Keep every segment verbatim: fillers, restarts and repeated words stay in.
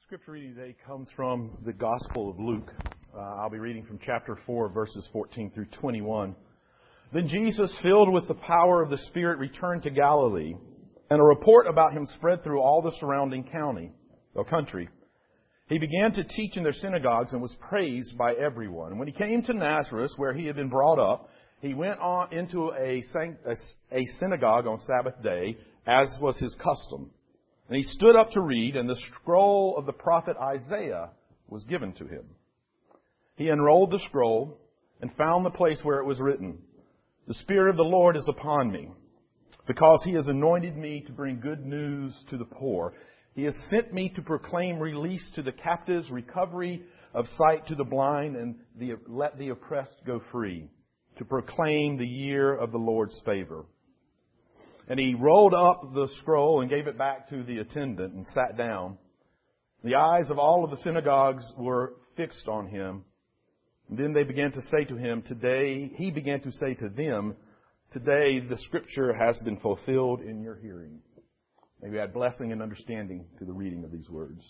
Scripture reading today comes from the Gospel of Luke. Uh, I'll be reading from chapter four, verses fourteen through twenty-one. Then Jesus, filled with the power of the Spirit, returned to Galilee, and a report about him spread through all the surrounding county, or country. He began to teach in their synagogues and was praised by everyone. When he came to Nazareth, where he had been brought up, he went on into a, a synagogue on Sabbath day, as was his custom. And he stood up to read, and the scroll of the prophet Isaiah was given to him. He unrolled the scroll and found the place where it was written, "The Spirit of the Lord is upon me, because He has anointed me to bring good news to the poor. He has sent me to proclaim release to the captives, recovery of sight to the blind, and the, let the oppressed go free, to proclaim the year of the Lord's favor." And he rolled up the scroll and gave it back to the attendant and sat down. The eyes of all of the synagogues were fixed on him. And then they began to say to him, today, he began to say to them, "Today the Scripture has been fulfilled in your hearing." May we add blessing and understanding to the reading of these words.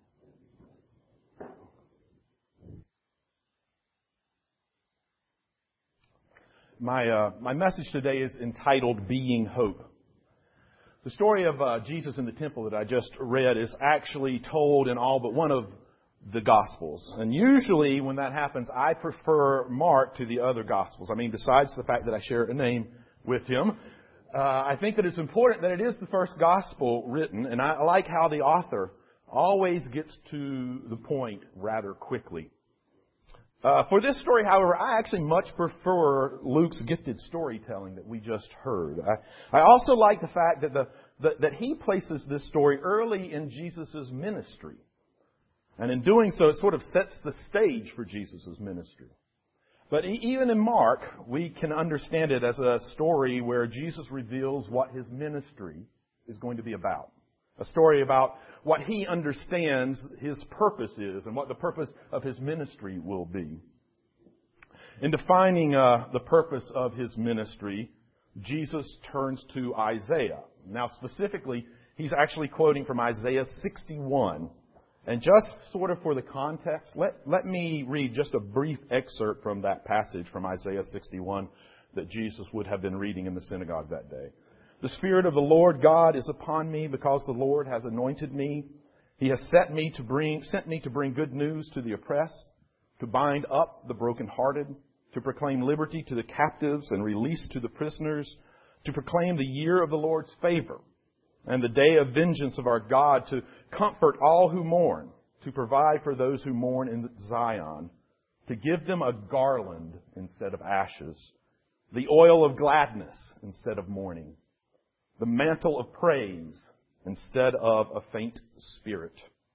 My uh, my message today is entitled Being Hope. The story of uh, Jesus in the temple that I just read is actually told in all but one of the Gospels. And usually when that happens, I prefer Mark to the other Gospels. I mean, besides the fact that I share a name with him, uh, I think that it's important that it is the first Gospel written. And I like how the author always gets to the point rather quickly. Uh, for this story, however, I actually much prefer Luke's gifted storytelling that we just heard. I, I also like the fact that the, the that he places this story early in Jesus' ministry. And in doing so, it sort of sets the stage for Jesus' ministry. But even in Mark, we can understand it as a story where Jesus reveals what his ministry is going to be about. A story about what he understands his purpose is and what the purpose of his ministry will be. In defining uh, the purpose of his ministry, Jesus turns to Isaiah. Now, specifically, he's actually quoting from Isaiah sixty-one. And just sort of for the context, let, let me read just a brief excerpt from that passage from Isaiah sixty-one that Jesus would have been reading in the synagogue that day. "The Spirit of the Lord God is upon me, because the Lord has anointed me. He has set me to bring, sent me to bring good news to the oppressed, to bind up the brokenhearted, to proclaim liberty to the captives and release to the prisoners, to proclaim the year of the Lord's favor and the day of vengeance of our God, to comfort all who mourn, to provide for those who mourn in Zion, to give them a garland instead of ashes, the oil of gladness instead of mourning, the mantle of praise instead of a faint spirit."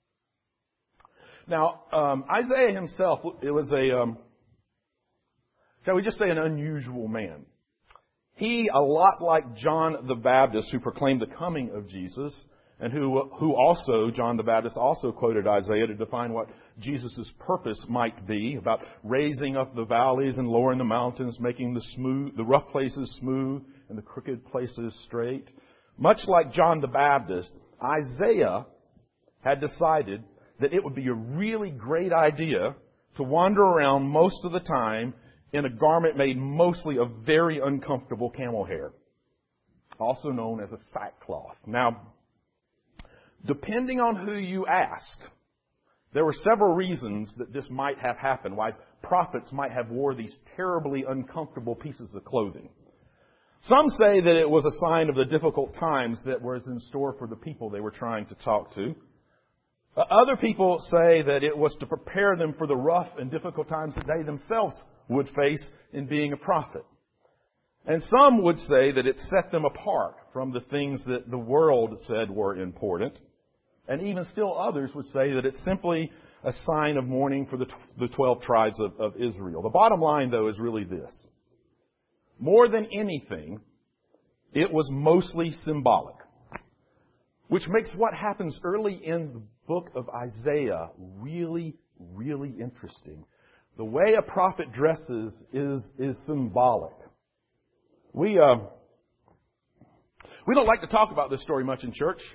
Now, um, Isaiah himself, it was a, um, shall we just say, an unusual man. He, a lot like John the Baptist, who proclaimed the coming of Jesus, and who, who also, John the Baptist also quoted Isaiah to define what Jesus' purpose might be, about raising up the valleys and lowering the mountains, making the smooth, the rough places smooth and the crooked places straight. Much like John the Baptist, Isaiah had decided that it would be a really great idea to wander around most of the time in a garment made mostly of very uncomfortable camel hair, also known as a sackcloth. Now, depending on who you ask, there were several reasons that this might have happened, why prophets might have wore these terribly uncomfortable pieces of clothing. Some say that it was a sign of the difficult times that was in store for the people they were trying to talk to. Other people say that it was to prepare them for the rough and difficult times that they themselves would face in being a prophet. And some would say that it set them apart from the things that the world said were important. And even still others would say that it's simply a sign of mourning for the, the twelve tribes of, of Israel. The bottom line, though, is really this. More than anything, it was mostly symbolic, which makes what happens early in the book of Isaiah really, really interesting. The way a prophet dresses is, is symbolic. We, uh, we don't like to talk about this story much in church.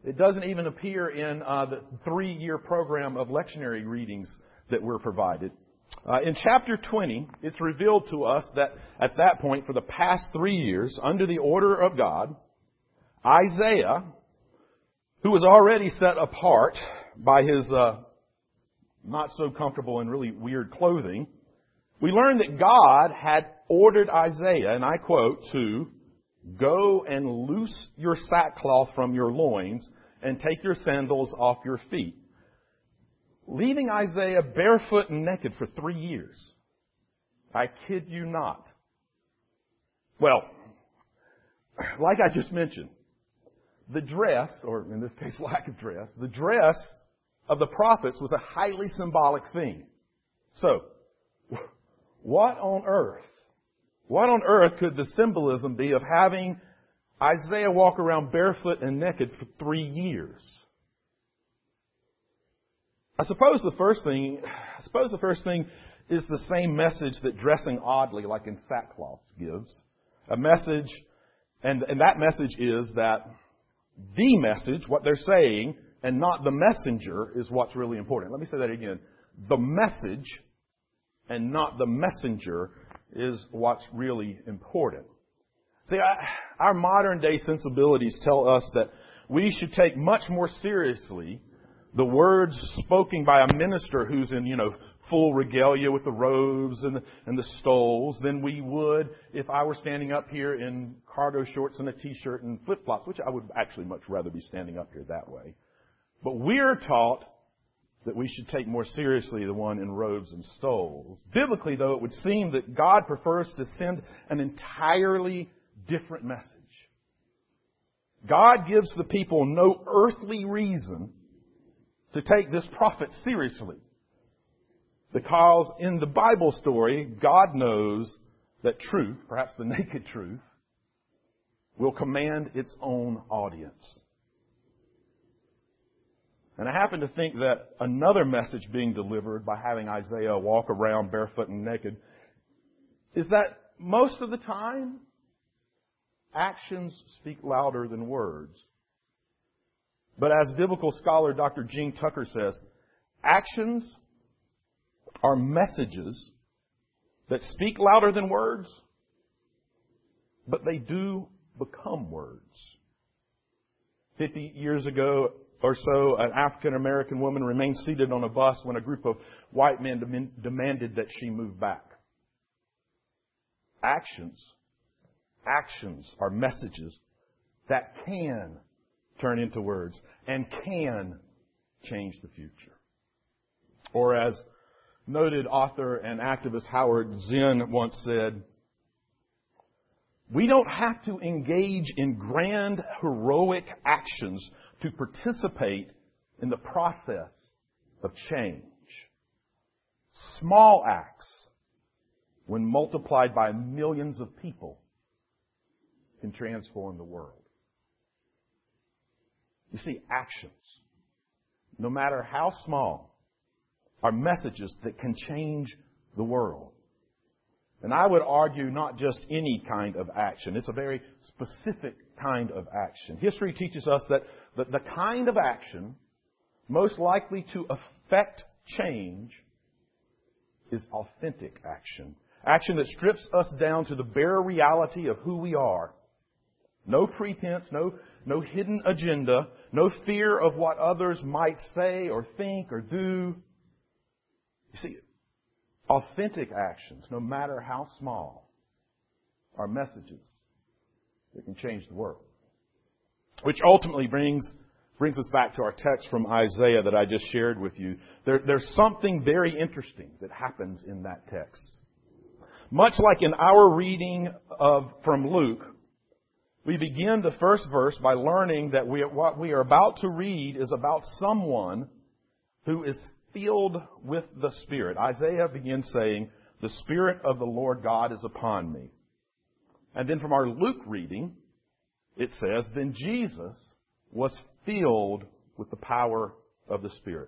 It doesn't even appear in uh, the three-year program of lectionary readings that we're provided. Uh, in chapter twenty, it's revealed to us that at that point, for the past three years, under the order of God, Isaiah, who was already set apart by his uh, not so comfortable and really weird clothing, we learn that God had ordered Isaiah, and I quote, to go and loose your sackcloth from your loins and take your sandals off your feet, leaving Isaiah barefoot and naked for three years. I kid you not. Well, like I just mentioned, the dress, or in this case lack of dress, the dress of the prophets was a highly symbolic thing. So, what on earth, what on earth could the symbolism be of having Isaiah walk around barefoot and naked for three years? I suppose the first thing, I suppose the first thing is the same message that dressing oddly, like in sackcloth, gives. A message, and, and that message is that the message, what they're saying, and not the messenger, is what's really important. Let me say that again. The message and not the messenger is what's really important. See, I, our modern day sensibilities tell us that we should take much more seriously the words spoken by a minister who's in, you know, full regalia with the robes and the, and the stoles than we would if I were standing up here in cargo shorts and a t-shirt and flip-flops, which I would actually much rather be standing up here that way. But we're taught that we should take more seriously the one in robes and stoles. Biblically, though, it would seem that God prefers to send an entirely different message. God gives the people no earthly reason to take this prophet seriously, because in the Bible story, God knows that truth, perhaps the naked truth, will command its own audience. And I happen to think that another message being delivered by having Isaiah walk around barefoot and naked is that most of the time, actions speak louder than words. But as biblical scholar Doctor Gene Tucker says, actions are messages that speak louder than words, but they do become words. Fifty years ago or so, an African-American woman remained seated on a bus when a group of white men dem- demanded that she move back. Actions, actions are messages that can turn into words and can change the future. Or as noted author and activist Howard Zinn once said, we don't have to engage in grand, heroic actions to participate in the process of change. Small acts, when multiplied by millions of people, can transform the world. You see, actions, no matter how small, are messages that can change the world. And I would argue not just any kind of action. It's a very specific kind of action. History teaches us that the, the kind of action most likely to affect change is authentic action. Action that strips us down to the bare reality of who we are. No pretense, no, no hidden agenda, no fear of what others might say or think or do. You see, authentic actions, no matter how small, are messages that can change the world. Which ultimately brings brings us back to our text from Isaiah that I just shared with you. There, there's something very interesting that happens in that text. Much like in our reading of from Luke, we begin the first verse by learning that we, what we are about to read is about someone who is filled with the Spirit. Isaiah begins saying, "The Spirit of the Lord God is upon me." And then from our Luke reading, it says, "Then Jesus was filled with the power of the Spirit."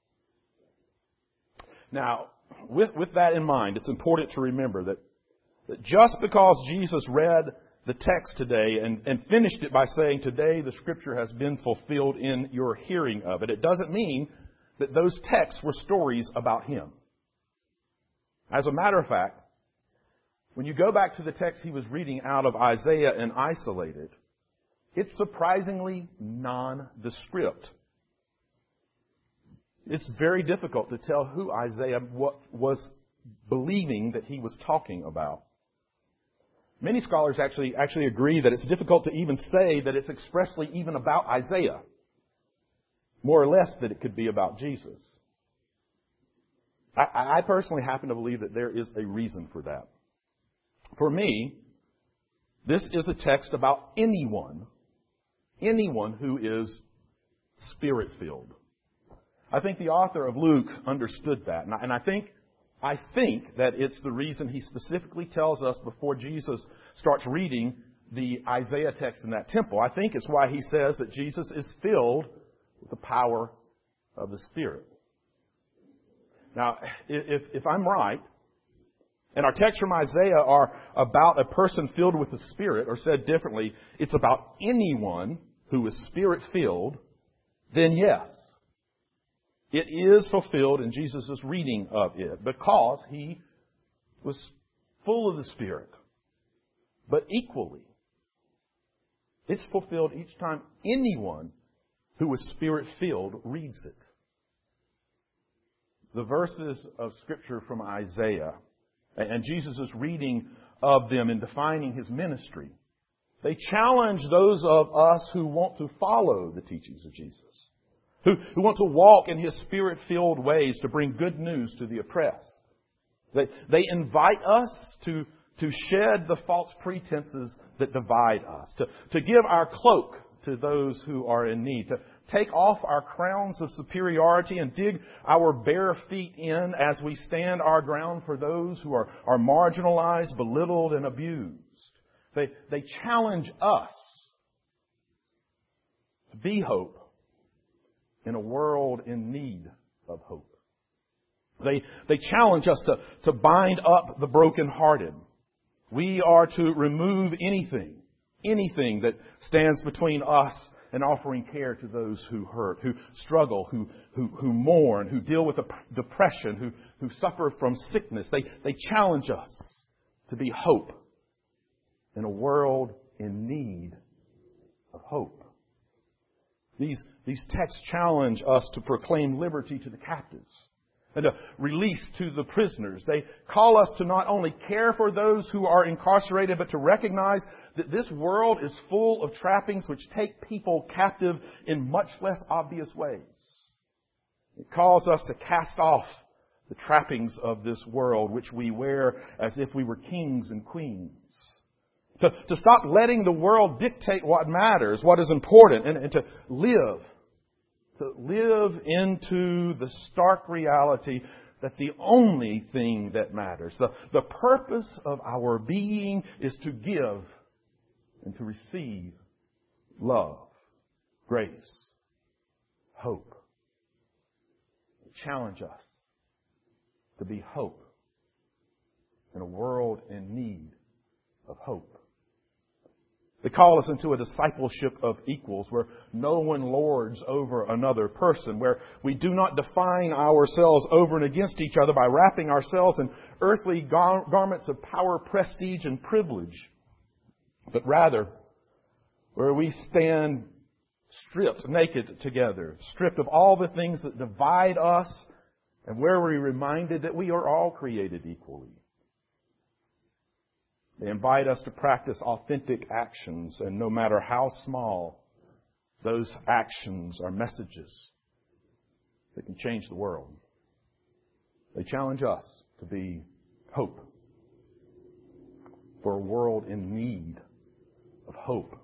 Now, with, with that in mind, it's important to remember that, that just because Jesus read the text today and, and finished it by saying, today the Scripture has been fulfilled in your hearing of it. It doesn't mean that those texts were stories about Him. As a matter of fact, when you go back to the text he was reading out of Isaiah and isolate it, it's surprisingly nondescript. It's very difficult to tell who Isaiah was believing that he was talking about. Many scholars actually actually agree that it's difficult to even say that it's expressly even about Isaiah. More or less that it could be about Jesus. I, I personally happen to believe that there is a reason for that. For me, this is a text about anyone, anyone who is Spirit-filled. I think the author of Luke understood that. And I, and I think I think that it's the reason he specifically tells us before Jesus starts reading the Isaiah text in that temple. I think it's why he says that Jesus is filled with the power of the Spirit. Now, if, if I'm right, and our texts from Isaiah are about a person filled with the Spirit, or said differently, it's about anyone who is Spirit-filled, then yes, it is fulfilled in Jesus' reading of it, because he was full of the Spirit. But equally, it's fulfilled each time anyone who is Spirit-filled reads it. The verses of Scripture from Isaiah and Jesus' reading of them in defining His ministry, they challenge those of us who want to follow the teachings of Jesus, who, who want to walk in His Spirit-filled ways to bring good news to the oppressed. They, they invite us to, to shed the false pretenses that divide us, to, to give our cloak to those who are in need, to take off our crowns of superiority and dig our bare feet in as we stand our ground for those who are, are marginalized, belittled, and abused. They, they challenge us to be hope in a world in need of hope. They, they challenge us to, to bind up the brokenhearted. We are to remove anything, anything that stands between us and offering care to those who hurt, who struggle, who, who, who mourn, who deal with depression, who, who suffer from sickness. They, they challenge us to be hope in a world in need of hope. These, these texts challenge us to proclaim liberty to the captives and to release to the prisoners. They call us to not only care for those who are incarcerated, but to recognize that this world is full of trappings which take people captive in much less obvious ways. It calls us to cast off the trappings of this world which we wear as if we were kings and queens. To, to stop letting the world dictate what matters, what is important, and, and to live To live into the stark reality that the only thing that matters, the, the purpose of our being, is to give and to receive love, grace, hope. Challenge us to be hope in a world in need of hope. They call us into a discipleship of equals, where no one lords over another person, where we do not define ourselves over and against each other by wrapping ourselves in earthly gar- garments of power, prestige, and privilege, but rather where we stand stripped, naked together, stripped of all the things that divide us, and where we're reminded that we are all created equally. They invite us to practice authentic actions, and no matter how small, those actions are messages that can change the world. They challenge us to be hope for a world in need of hope.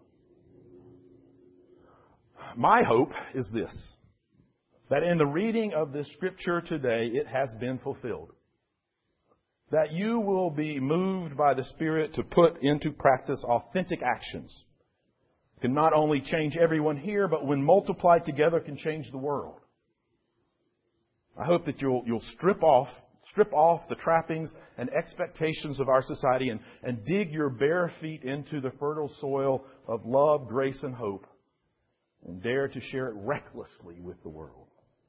My hope is this, that in the reading of this Scripture today, it has been fulfilled. That you will be moved by the Spirit to put into practice authentic actions. Can not only change everyone here, but when multiplied together can change the world. I hope that you'll, you'll strip off, Strip off the trappings and expectations of our society and, and dig your bare feet into the fertile soil of love, grace, and hope, and dare to share it recklessly with the world.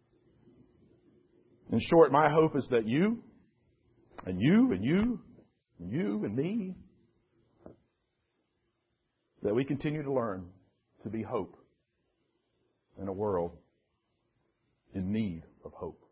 In short, my hope is that you, and you, and you, and you, and me, that we continue to learn to be hope in a world in need of hope.